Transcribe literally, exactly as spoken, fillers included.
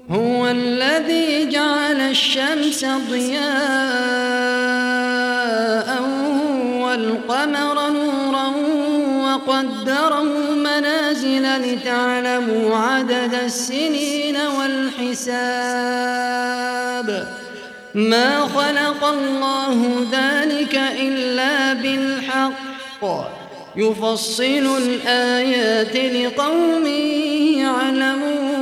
هو الذي جعل الشمس ضياء والقمر نورا وقدره منازل لتعلموا عدد السنين والحساب ما خلق الله ذلك إلا بالحق يفصل الآيات لقوم يعلمون